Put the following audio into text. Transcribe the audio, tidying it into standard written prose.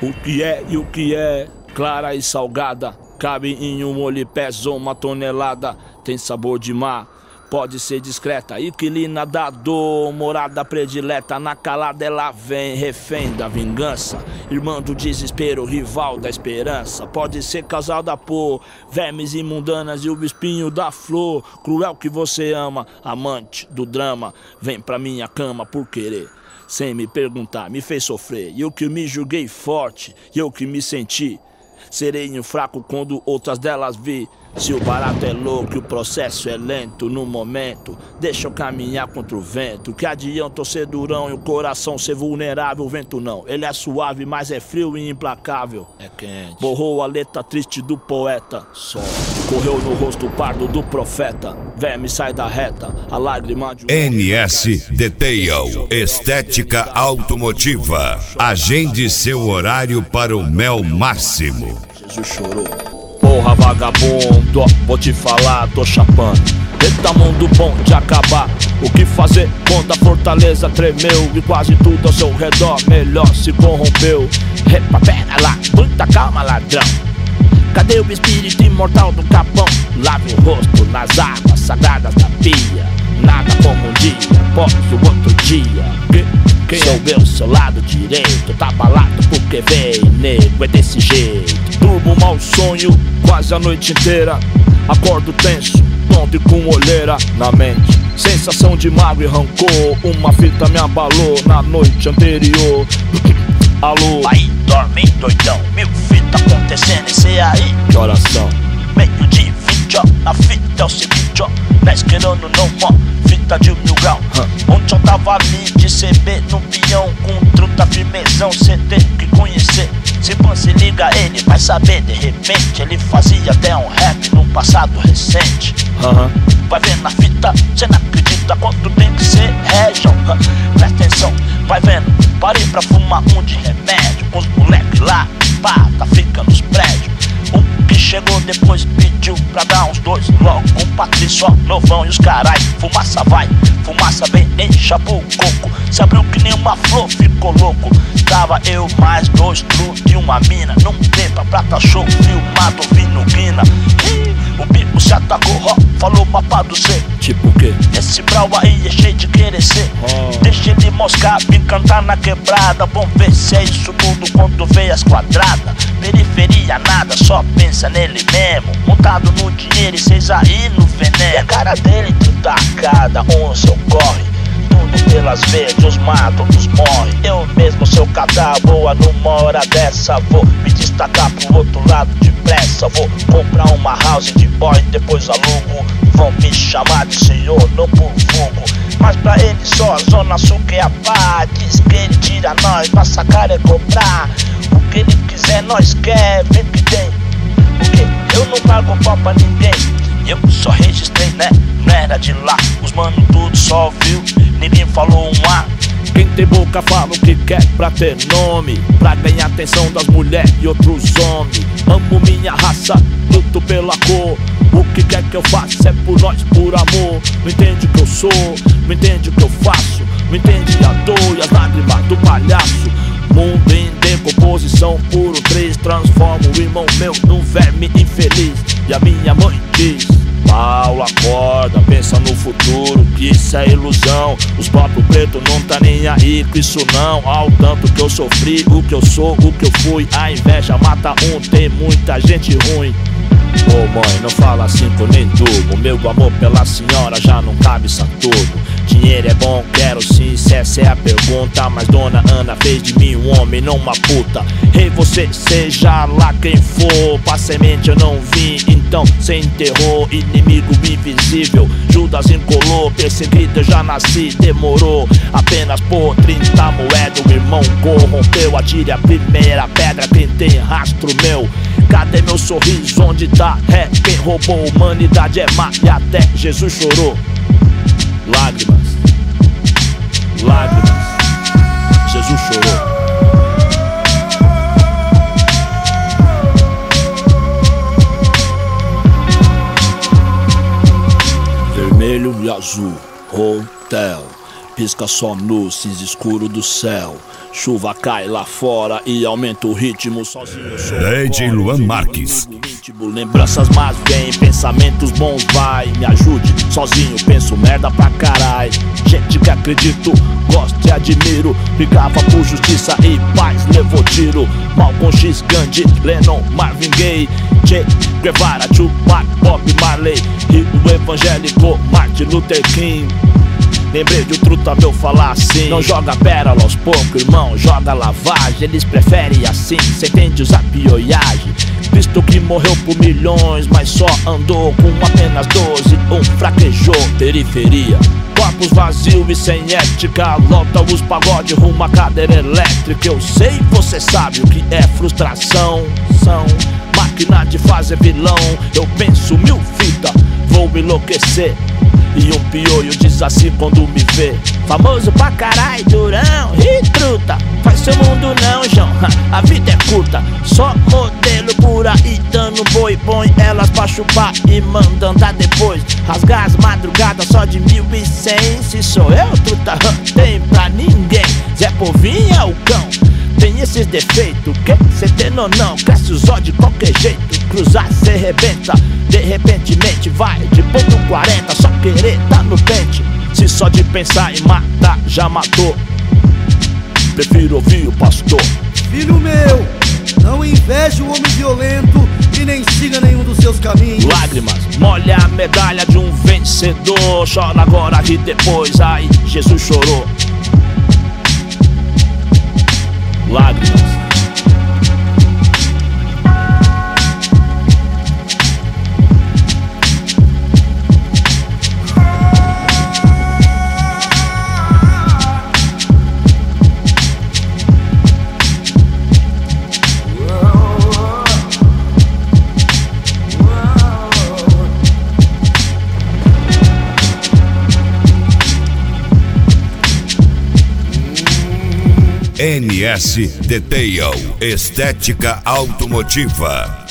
O que é e o que é, clara e salgada, cabe em um molho e pesa 1 tonelada. Tem sabor de mar, pode ser discreta, inquilina da dor, morada predileta. Na calada ela vem, refém da vingança, irmã do desespero, rival da esperança. Pode ser causada por vermes imundanas e o espinho da flor. Cruel que você ama, amante do drama, vem pra minha cama por querer, sem me perguntar, me fez sofrer. E eu que me julguei forte, e eu que me senti sereno fraco quando outras delas vi. Se o barato é louco e o processo é lento, no momento deixa eu caminhar contra o vento. Que adianta eu ser durão e o coração ser vulnerável? O vento não, ele é suave, mas é frio e implacável. É quente. Borrou a letra triste do poeta, sol correu no rosto pardo do profeta. Verme sai da reta, a lágrima de NS Detail, estética automotiva. Agende seu horário para o mel máximo. Jesus chorou. Porra vagabundo, vou te falar, tô chapando. Eita mundo bom de acabar. O que fazer quando a fortaleza tremeu e quase tudo ao seu redor melhor se corrompeu? Epa, pera lá, muita calma, ladrão. Cadê o espírito imortal do Capão? Lave o rosto nas águas sagradas da pia. Nada como um dia após o outro dia. Quem sou eu, seu lado direito? Tá abalado porque veio, nego, é desse jeito. Durmo mau sonho quase a noite inteira. Acordo tenso, tonto e com olheira na mente. Sensação de mágoa e rancor. Uma fita me abalou na noite anterior. Alô? Aí dorme doidão, 1000 fitas acontecendo, esse aí. Que oração? Meio de 20, ó, a fita é o seguinte, ó. Nós querendo não, ó, fita de 1000 graus. Ontem eu tava ali de CB no peão, com truta firmezão, cê tem que conhecer. Se você liga ele vai saber, de repente ele fazia até um rap num passado recente. Vai vendo a fita, cê não acredita quanto tem que ser région. Presta atenção, vai vendo, parei pra fumar um de remédio. Com os moleques lá, pá, tá fica nos prédios. O que chegou depois pediu pra dar uns 2 logo. Com Patrício, ó, novão e os carai. Fumaça vai, fumaça vem, encha pro coco. Se abriu que nem uma flor, ficou louco. Tava eu mais 2 trus e uma mina. Num tempo prata show, filmado, vindo guina. O bico se atacou, ó, falou mapa do C. Tipo o quê? Esse brau aí é cheio de querer ser. Deixa ele moscar, vim cantar na quebrada. Vamos ver se é isso tudo quando vê as quadradas. Periferia nada, só pensa nele mesmo. Montado no dinheiro e cês aí no veneno. E a cara dele tacada, onça ocorre. Tudo pelas verdes, os matam, os morre. Eu mesmo, seu cadáver, boa numa hora dessa. Vou me destacar pro outro lado depressa. Vou comprar uma house de boy, depois alugo. Vão me chamar de senhor, não por vulgo. Mas pra ele só a zona sul que é a paz. Diz que ele tira nós, massacrar é cobrar. O que ele quiser nós quer, vem que tem. Porque eu não pago pau pra ninguém. Eu só registrei, né? Não era de lá. Os mano tudo só viu, ninguém falou um A. Quem tem boca fala o que quer pra ter nome, pra ganhar atenção das mulheres e outros homens. Amo minha raça, luto pela cor. O que quer que eu faça é por nós, por amor. Não entende o que eu sou, não entende o que eu faço. Não entende a dor e as lágrimas do palhaço. Mundo em decomposição, puro 3. Transforma o irmão meu num verme infeliz. E a minha mãe diz: Paulo, acorda, pensa no futuro, que isso é ilusão. Os próprios pretos não tá nem aí com isso não. Ao tanto que eu sofri, o que eu sou, o que eu fui. A inveja mata um, tem muita gente ruim. Ô mãe, não fala assim que eu nem durmo. Meu amor pela senhora já não cabe Saturno. Dinheiro é bom, quero sim, se essa é a pergunta. Mas dona Ana fez de mim um homem, não uma puta. Ei, você, seja lá quem for, pra semente eu não vim, então cê enterrou. Inimigo invisível, Judas encolou. Perseguido eu já nasci, demorou. Apenas por 30 moedas o irmão corrompeu. Atire a primeira pedra quem tem rastro meu. Cadê meu sorriso, onde tá? É, quem roubou a humanidade é má. E até Jesus chorou. Lágrimas, lágrimas, Jesus chorou. Vermelho e azul, hotel. Pisca só no cinza escuro do céu. Chuva cai lá fora e aumenta o ritmo. Sozinho sou DJ Luan Marques. Lembranças más vem, pensamentos bons vai. Me ajude, sozinho penso merda pra carai. Gente que acredito, gosto e admiro. Brigava por justiça e paz, levou tiro. Malcolm X, Gandhi, Lennon, Marvin Gaye, Che Guevara, Tupac, Bob Marley, Rio evangélico, Martin Luther King. Lembrei de um truta meu falar assim: não joga pérola aos poucos, irmão, joga lavagem. Eles preferem assim, cê entende usar pioiagem. Cristo que morreu por milhões, mas só andou com apenas 12. Fraquejou, periferia. Corpos vazios e sem ética, lota os pagode rumo à cadeira elétrica. Eu sei, você sabe o que é frustração. São máquina de fazer vilão. Eu penso mil fitas, vou enlouquecer. E um pioio diz assim quando me vê: famoso pra carai, durão, e truta. Faz seu mundo não, João, a vida é curta. Só modelo por aí dando boi. Põe elas pra chupar e manda andar depois. Rasgar as madrugadas só de 1100. Se sou eu, truta, tem pra ninguém. Zé Povinho é o cão, tem esses defeitos, que cê tem ou não? Cresce os olhos de qualquer jeito. Cruzar cê rebenta, de repentemente vai de ponto 40, só querer tá no pente. Se só de pensar em matar já matou, prefiro ouvir o pastor. Filho meu, não inveje o homem violento e nem siga nenhum dos seus caminhos. Lágrimas, molha a medalha de um vencedor. Chora agora e depois, ai, Jesus chorou. Lágrimas. NS Detail, estética automotiva.